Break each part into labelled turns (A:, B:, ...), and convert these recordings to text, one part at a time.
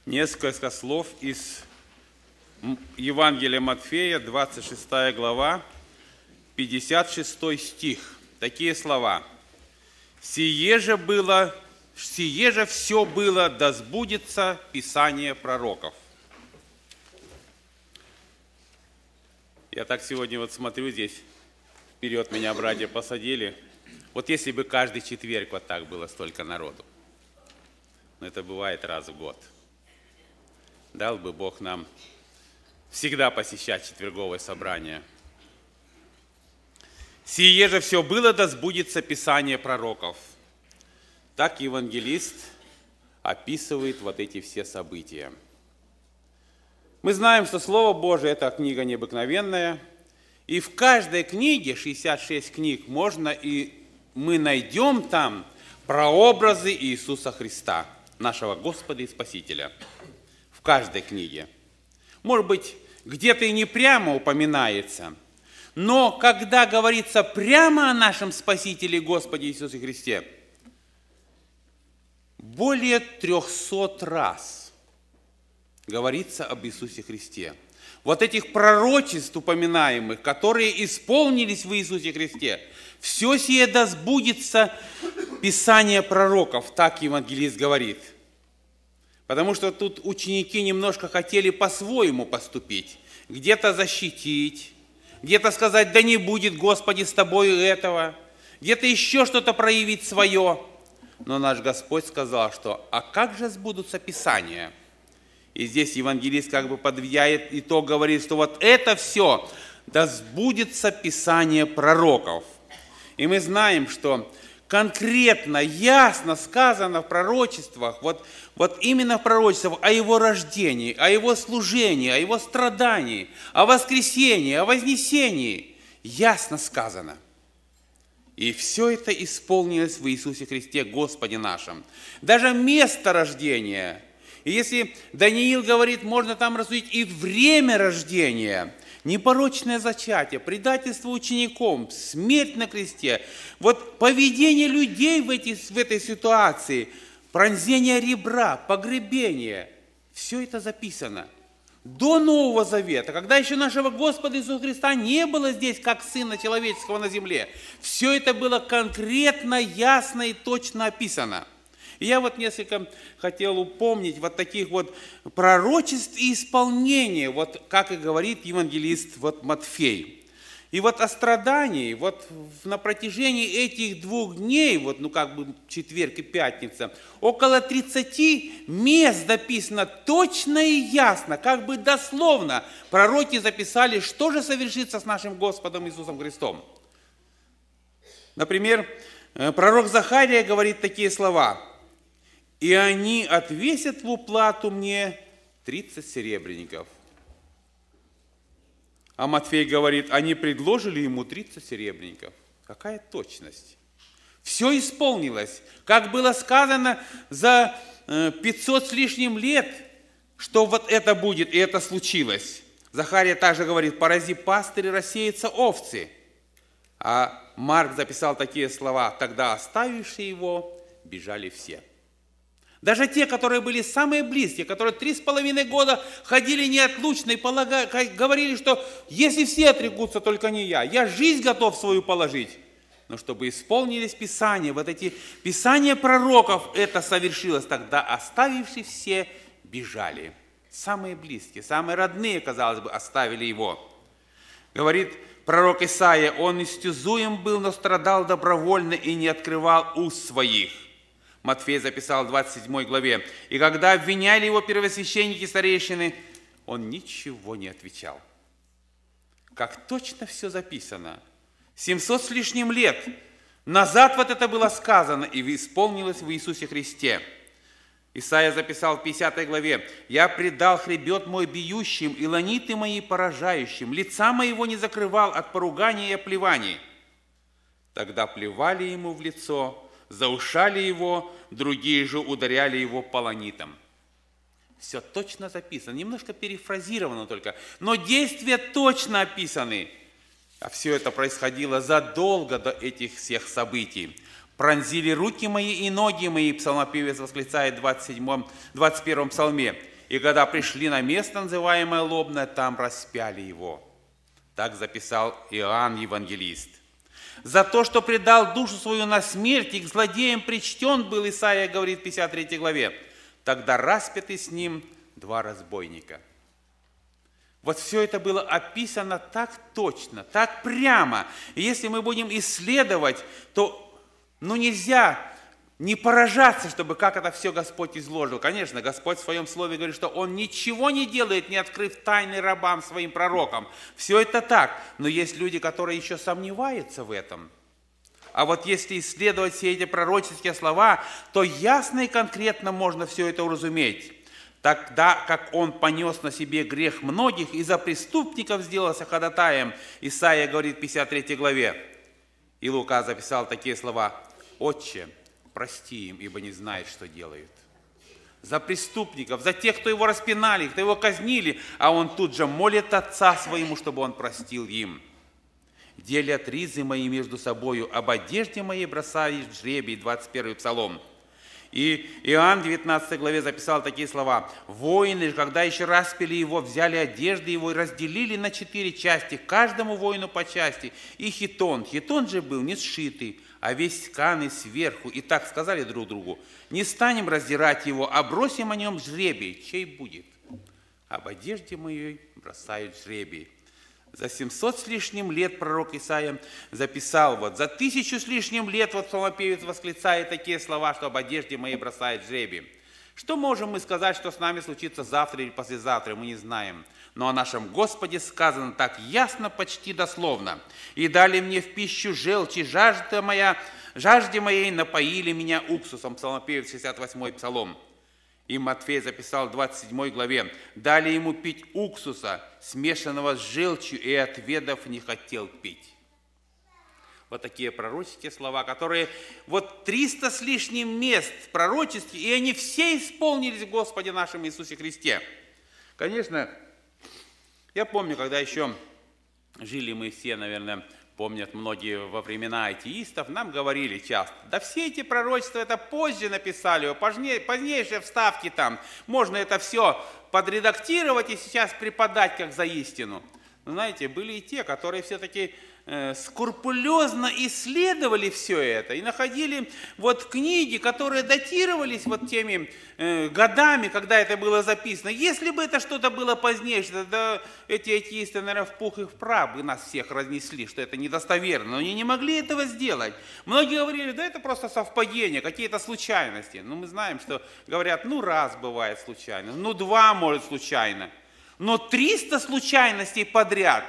A: Несколько слов из Евангелия Матфея, 26 глава, 56 стих. Такие слова. «Сие же все было, да сбудется Писание пророков». Я так сегодня вот смотрю здесь, вперед меня братья посадили. Вот если бы каждый четверг вот так было столько народу. Но это бывает раз в год. Дал бы Бог нам всегда посещать четверговое собрание. «Сие же все было, да сбудется Писание пророков». Так евангелист описывает вот эти все события. Мы знаем, что Слово Божие – это книга необыкновенная, и в каждой книге, 66 книг, мы найдем там прообразы Иисуса Христа, нашего Господа и Спасителя. В каждой книге. Может быть, где-то и не прямо упоминается, но когда говорится прямо о нашем Спасителе Господе Иисусе Христе, более 300 раз говорится об Иисусе Христе. Вот этих пророчеств упоминаемых, которые исполнились в Иисусе Христе, все сие да сбудется Писание пророков, так евангелист говорит. Потому что тут ученики немножко хотели по-своему поступить, где-то защитить, где-то сказать, да не будет, Господи, с тобою этого, где-то еще что-то проявить свое. Но наш Господь сказал, что а как же сбудутся Писания? И здесь евангелист как бы подводит итог, говорит, что вот это все, да сбудется Писание пророков. И мы знаем, что конкретно, ясно сказано в пророчествах, вот именно в пророчествах о Его рождении, о Его служении, о Его страдании, о воскресении, о вознесении. Ясно сказано. И все это исполнилось в Иисусе Христе, Господе нашем. Даже место рождения. И если Даниил говорит, можно там рассудить и время рождения, непорочное зачатие, предательство ученикам, смерть на кресте, вот поведение людей в этой ситуации, пронзение ребра, погребение, все это записано. До Нового Завета, когда еще нашего Господа Иисуса Христа не было здесь, как Сына Человеческого на земле, все это было конкретно, ясно и точно описано. И я вот несколько хотел упомнить вот таких вот пророчеств и исполнения, вот как и говорит евангелист вот Матфей. И вот о страдании, вот на протяжении этих 2 дней, четверг и пятница, около 30 мест записано точно и ясно, как бы дословно пророки записали, что же совершится с нашим Господом Иисусом Христом. Например, пророк Захария говорит такие слова: «И они отвесят в уплату мне 30 серебряников». А Матфей говорит, они предложили ему 30 серебряников. Какая точность! Все исполнилось, как было сказано за 500 с лишним лет, что вот это будет, и это случилось. Захария также говорит, порази пастырь, рассеются овцы. А Марк записал такие слова, тогда оставившие его бежали все. Даже те, которые были самые близкие, которые 3,5 года ходили неотлучно и говорили, что если все отрекутся, только не я жизнь готов свою положить. Но чтобы исполнились Писания, вот эти Писания пророков, это совершилось, тогда оставившие все бежали. Самые близкие, самые родные, казалось бы, оставили его. Говорит пророк Исаия, он истязуем был, но страдал добровольно и не открывал уст своих. Матфей записал в 27 главе. И когда обвиняли его первосвященники и старейшины, он ничего не отвечал. Как точно все записано. 700 с лишним лет назад вот это было сказано и исполнилось в Иисусе Христе. Исаия записал в 50 главе. «Я предал хребет мой бьющим, и ланиты мои поражающим. Лица моего не закрывал от поругания и оплеваний». Тогда плевали ему в лицо, заушали его, другие же ударяли его полонитом. Все точно записано, немножко перефразировано только, но действия точно описаны. А все это происходило задолго до этих всех событий. «Пронзили руки мои и ноги мои», псалмопевец восклицает в 21 псалме. И когда пришли на место, называемое Лобное, там распяли его. Так записал Иоанн Евангелист. За то, что предал душу свою на смерть, и к злодеям причтен был, Исаия говорит в 53 главе, тогда распяты с ним 2 разбойника. Вот все это было описано так точно, так прямо. И если мы будем исследовать, то нельзя не поражаться, чтобы как это все Господь изложил. Конечно, Господь в своем слове говорит, что Он ничего не делает, не открыв тайны рабам своим пророкам. Все это так, но есть люди, которые еще сомневаются в этом. А вот если исследовать все эти пророческие слова, то ясно и конкретно можно все это уразуметь. Тогда, как Он понес на себе грех многих и за преступников сделался ходатаем, Исаия говорит в 53 главе. И Лука записал такие слова: «Отче, прости им, ибо не знают, что делают». За преступников, за тех, кто его распинали, кто его казнили, а он тут же молит Отца своему, чтобы он простил им. «Делят ризы мои между собою, об одежде моей бросают жребий», 21 Псалом. И Иоанн в 19 главе записал такие слова: «Воины, когда еще распяли его, взяли одежды его и разделили на 4 части, каждому воину по части, и хитон. Хитон же был не сшитый, а весь тканый сверху. И так сказали друг другу: не станем раздирать его, а бросим о нем жребий, чей будет. Об одежде моей бросают жребий». За 700 с лишним лет пророк Исаия записал, за 1000 с лишним лет псалмопевец восклицает такие слова, что об одежде моей бросает жребий. Что можем мы сказать, что с нами случится завтра или послезавтра, мы не знаем. Но о нашем Господе сказано так ясно, почти дословно. «И дали мне в пищу желчь, и жажде моей напоили меня уксусом». Псалмопевец, 68-й Псалом. И Матфей записал в 27 главе: «Дали ему пить уксуса, смешанного с желчью, и отведав не хотел пить». Вот такие пророческие слова, которые 300 с лишним мест пророческих, и они все исполнились в Господе нашем Иисусе Христе. Конечно, я помню, когда еще жили мы все, наверное, помнят многие во времена атеистов, нам говорили часто: да все эти пророчества это позже написали, позднейшие вставки там, можно это все подредактировать и сейчас преподать как за истину. Но знаете, были и те, которые все-таки скрупулезно исследовали все это и находили книги, которые датировались теми годами, когда это было записано. Если бы это что-то было позднее, тогда эти атеисты, наверное, в пух и в прах бы нас всех разнесли, что это недостоверно, но они не могли этого сделать. Многие говорили: да это просто совпадение, какие-то случайности. Но мы знаем, что говорят: раз бывает случайно, 2 может случайно, но 300 случайностей подряд.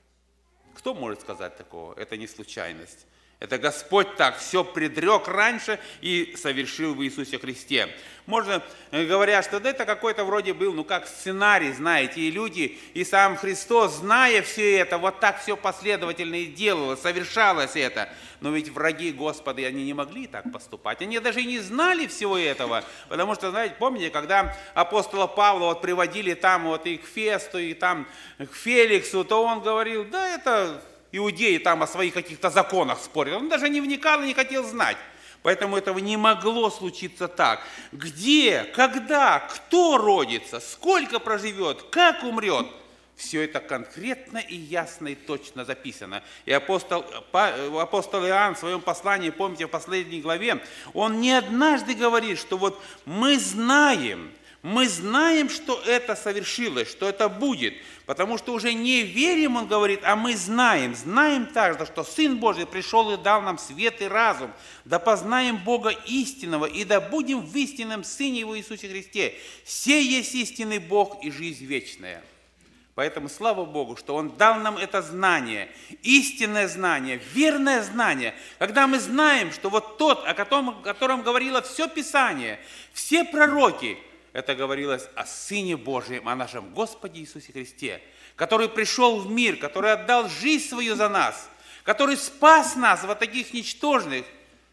A: Кто может сказать такого? Это не случайность. Это Господь так все предрек раньше и совершил в Иисусе Христе. Можно, говорят, что это какой-то вроде был, как сценарий, знаете, и люди, и сам Христос, зная все это, так все последовательно и делалось, совершалось это. Но ведь враги Господа, они не могли так поступать. Они даже и не знали всего этого. Потому что, знаете, помните, когда апостола Павла приводили там и к Фесту, и там к Феликсу, то он говорил: да это иудеи там о своих каких-то законах спорят. Он даже не вникал и не хотел знать. Поэтому этого не могло случиться так. Где, когда, кто родится, сколько проживет, как умрет, все это конкретно и ясно и точно записано. И апостол Иоанн в своем послании, помните, в последней главе, он не однажды говорит, что мы знаем, что это совершилось, что это будет. Потому что уже не верим, он говорит, а мы знаем также, что Сын Божий пришел и дал нам свет и разум, да познаем Бога истинного, и да будем в истинном Сыне Его Иисусе Христе. Сей есть истинный Бог и жизнь вечная. Поэтому слава Богу, что Он дал нам это знание, истинное знание, верное знание, когда мы знаем, что тот, о котором говорило все Писание, все пророки, это говорилось о Сыне Божьем, о нашем Господе Иисусе Христе, который пришел в мир, который отдал жизнь свою за нас, который спас нас таких ничтожных.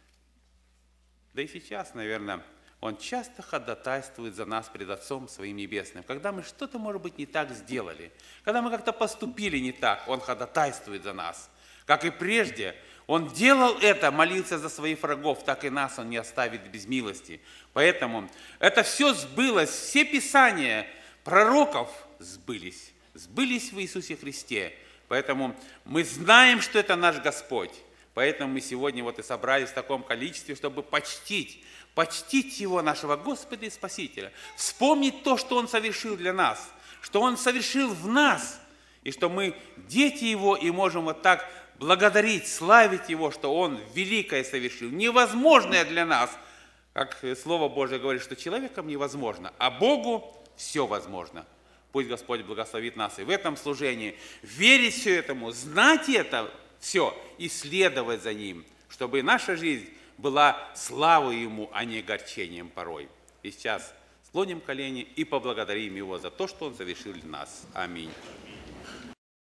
A: Да и сейчас, наверное, Он часто ходатайствует за нас пред Отцом Своим Небесным. Когда мы что-то, может быть, не так сделали, когда мы как-то поступили не так, Он ходатайствует за нас. Как и прежде, Он делал это, молился за своих врагов, так и нас Он не оставит без милости. Поэтому это все сбылось, все Писания, пророков сбылись в Иисусе Христе. Поэтому мы знаем, что это наш Господь. Поэтому мы сегодня вот и собрались в таком количестве, чтобы почтить Его, нашего Господа и Спасителя. Вспомнить то, что Он совершил для нас, что Он совершил в нас, и что мы дети Его, и можем вот так благодарить, славить Его, что Он великое совершил, невозможное для нас. Как Слово Божие говорит, что человеком невозможно, а Богу все возможно. Пусть Господь благословит нас и в этом служении, верить все этому, знать это все и следовать за Ним, чтобы наша жизнь была славой Ему, а не огорчением порой. И сейчас склоним колени и поблагодарим Его за то, что Он совершил для нас. Аминь.